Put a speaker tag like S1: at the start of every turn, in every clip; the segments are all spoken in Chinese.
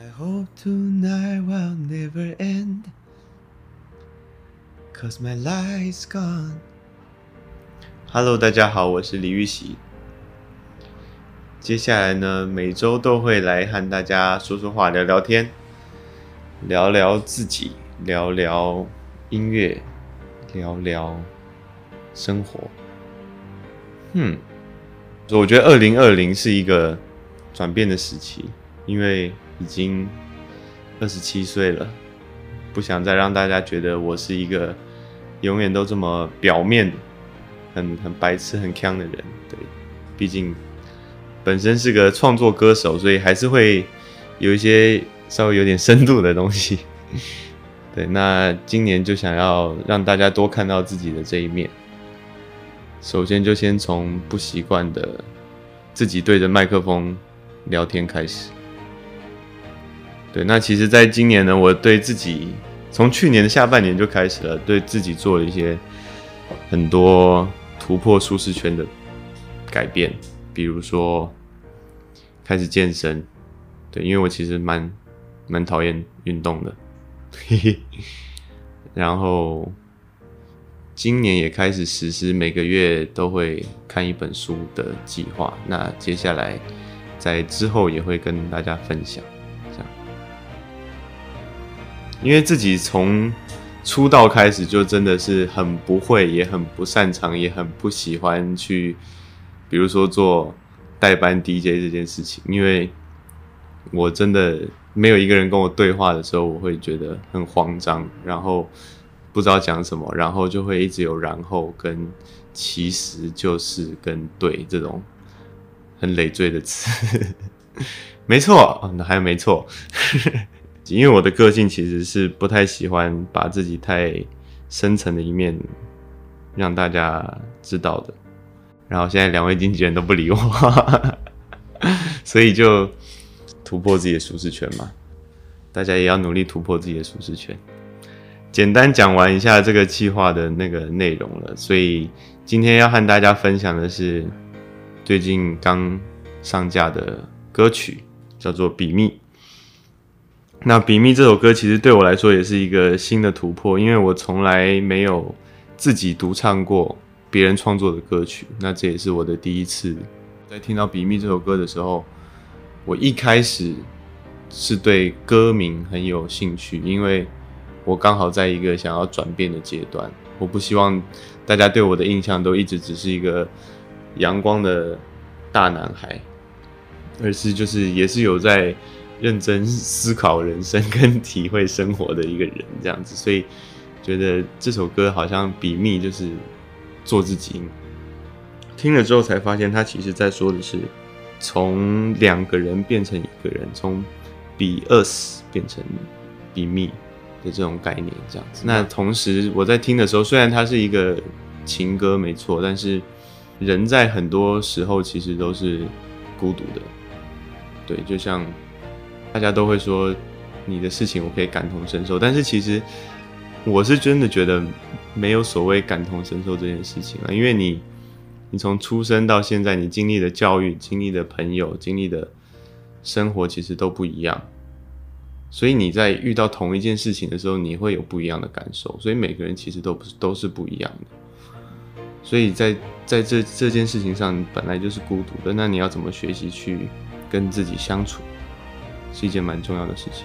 S1: I hope tonight will never end, cause my light's gone. Hello， 大家好，我是李玉玺。接下来呢，每周都会来和大家说说话、聊聊天，聊聊自己，聊聊音乐，聊聊生活。所以我觉得2020是一个转变的时期，因为已经27岁了，不想再让大家觉得我是一个永远都这么表面、很白痴、很呛的人。对，毕竟本身是个创作歌手，所以还是会有一些稍微有点深度的东西。对，那今年就想要让大家多看到自己的这一面。首先就先从不习惯的自己对着麦克风聊天开始。对，那其实在今年呢，我对自己从去年的下半年就开始了，对自己做了一些很多突破舒适圈的改变，比如说开始健身。对，因为我其实蛮讨厌运动的，然后今年也开始实施每个月都会看一本书的计划，那接下来在之后也会跟大家分享。这样，因为自己从出道开始就真的是很不会，也很不擅长，也很不喜欢去，比如说做代班 DJ 这件事情，因为我真的没有一个人跟我对话的时候，我会觉得很慌张，然后不知道讲什么，然后就会一直有然后跟其实就是跟对这种很累赘的词。没错，那还有没错。因为我的个性其实是不太喜欢把自己太深层的一面让大家知道的，然后现在2位经纪人都不理我，所以就突破自己的舒适圈嘛，大家也要努力突破自己的舒适圈。简单讲完一下这个企划的那个内容了，所以今天要和大家分享的是最近刚上架的歌曲，叫做《比密》。那《比密》这首歌其实对我来说也是一个新的突破，因为我从来没有自己独唱过别人创作的歌曲，那这也是我的第一次。在听到《比密》这首歌的时候，我一开始是对歌名很有兴趣，因为我刚好在一个想要转变的阶段，我不希望大家对我的印象都一直只是一个阳光的大男孩，而是就是也是有在认真思考人生跟体会生活的一个人这样子，所以觉得这首歌好像比密就是做自己。听了之后才发现，他其实在说的是从2个人变成1个人，从 be us 变成 be me 的这种概念这样子。那同时我在听的时候，虽然它是一个情歌没错，但是人在很多时候其实都是孤独的。对，就像大家都会说你的事情我可以感同身受，但是其实我是真的觉得没有所谓感同身受这件事情啊，因为你从出生到现在，你经历的教育、经历的朋友、经历的生活其实都不一样，所以你在遇到同一件事情的时候，你会有不一样的感受，所以每个人其实都是不一样的，所以在这件事情上本来就是孤独的，那你要怎么学习去跟自己相处，是一件蛮重要的事情。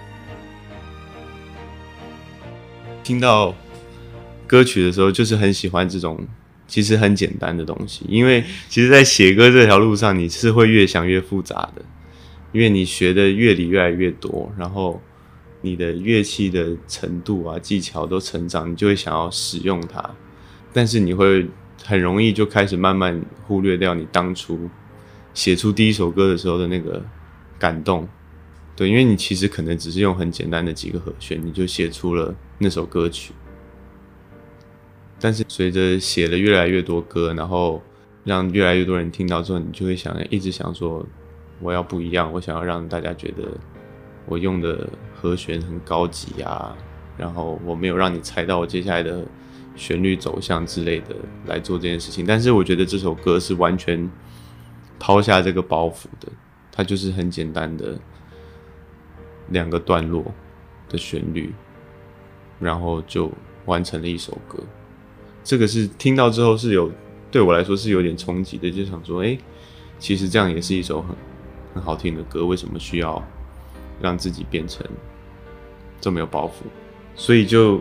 S1: 听到歌曲的时候，就是很喜欢这种其实很简单的东西，因为其实在写歌这条路上，你是会越想越复杂的，因为你学的乐理越来越多，然后你的乐器的程度啊、技巧都成长，你就会想要使用它，但是你会很容易就开始慢慢忽略掉你当初写出第一首歌的时候的那个感动。对，因为你其实可能只是用很简单的几个和弦，你就写出了那首歌曲。但是随着写了越来越多歌，然后让越来越多人听到之后，你就会一直想说，我要不一样，我想要让大家觉得我用的和弦很高级啊，然后我没有让你猜到我接下来的旋律走向之类的来做这件事情。但是我觉得这首歌是完全抛下这个包袱的，它就是很简单的 2个段落的旋律，然后就完成了一首歌。这个是听到之后是对我来说是有点冲击的，就想说，其实这样也是一首很好听的歌，为什么需要让自己变成这么有包袱？所以就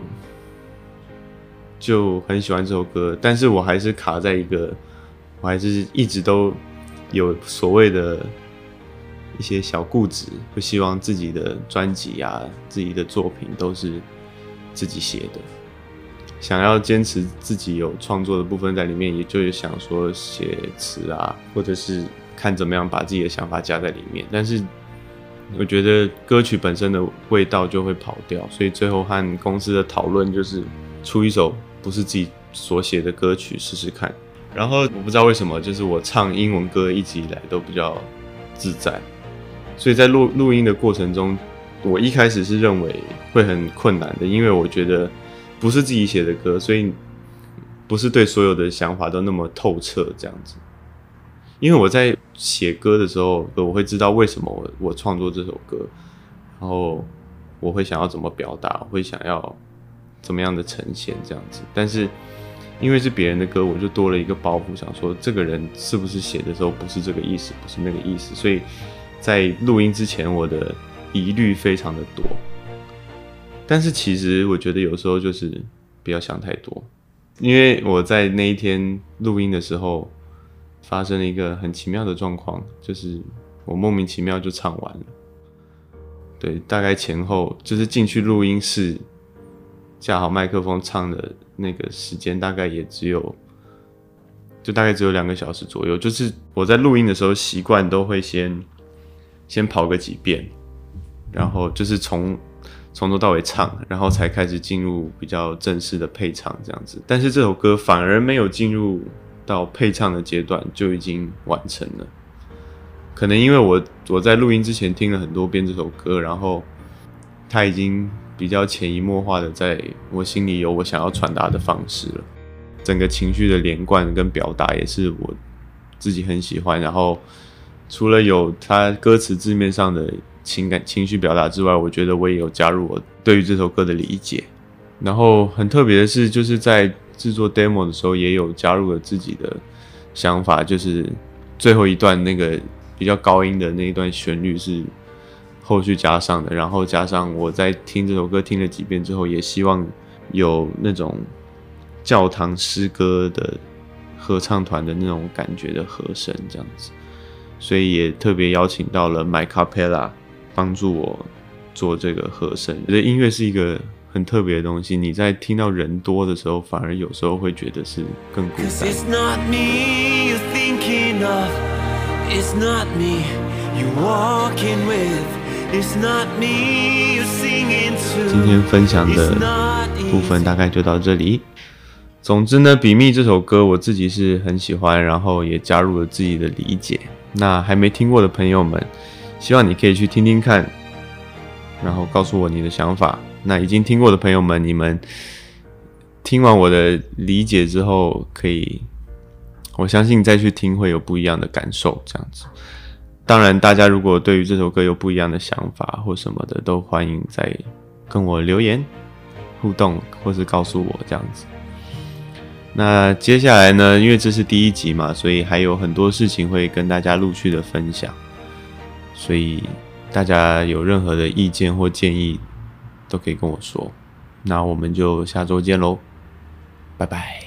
S1: 很喜欢这首歌，但是我还是卡在我还是一直都有所谓的一些小固执，不希望自己的专辑啊、自己的作品都是自己写的，想要坚持自己有创作的部分在里面，也就是想说写词啊，或者是看怎么样把自己的想法加在里面。但是我觉得歌曲本身的味道就会跑掉，所以最后和公司的讨论就是出一首不是自己所写的歌曲试试看。然后我不知道为什么，就是我唱英文歌一直以来都比较自在，所以在录音的过程中，我一开始是认为会很困难的，因为我觉得不是自己写的歌，所以不是对所有的想法都那么透彻这样子。因为我在写歌的时候，我会知道为什么我创作这首歌，然后我会想要怎么表达，我会想要怎么样的呈现这样子。但是因为是别人的歌，我就多了一个包袱，想说这个人是不是写的时候不是这个意思，不是那个意思，所以在录音之前我的疑虑非常的多。但是其实我觉得有时候就是不要想太多，因为我在那一天录音的时候发生了一个很奇妙的状况，就是我莫名其妙就唱完了。对，大概前后就是进去录音室架好麦克风唱的那个时间大概也大概只有2个小时左右。就是我在录音的时候习惯都会先跑个几遍，然后就是从头到尾唱，然后才开始进入比较正式的配唱这样子。但是这首歌反而没有进入到配唱的阶段就已经完成了。可能因为我在录音之前听了很多遍这首歌，然后它已经比较潜移默化的在我心里有我想要传达的方式了。整个情绪的连贯跟表达也是我自己很喜欢，然后除了有它歌词字面上的情绪表达之外，我觉得我也有加入我对于这首歌的理解。然后很特别的是，就是在制作 demo 的时候也有加入了自己的想法，就是最后一段那个比较高音的那一段旋律是后续加上的，然后加上我在听这首歌听了几遍之后，也希望有那种教堂诗歌的合唱团的那种感觉的和声这样子，所以也特别邀请到了 My Capella 帮助我做这个和声。我觉得音乐是一个很特别的东西，你在听到人多的时候，反而有时候会觉得是更孤单。It's not me you're thinking of, it's not me you're walking with, it's not me you're singing to. 今天分享的部分大概就到这里。总之呢，比密这首歌我自己是很喜欢，然后也加入了自己的理解。那还没听过的朋友们，希望你可以去听听看，然后告诉我你的想法。那已经听过的朋友们，你们听完我的理解之后，我相信再去听会有不一样的感受，这样子。当然，大家如果对于这首歌有不一样的想法或什么的，都欢迎再跟我留言互动，或是告诉我这样子。那接下来呢，因为这是第1集嘛，所以还有很多事情会跟大家陆续的分享，所以大家有任何的意见或建议都可以跟我说。那我们就下周见咯，拜拜。